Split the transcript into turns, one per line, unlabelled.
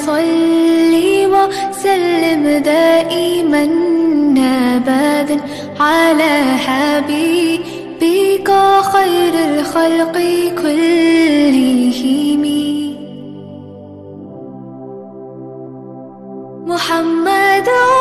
صل وسلم دائما أبدا على حبيبك خير الخلق كلهم. محمد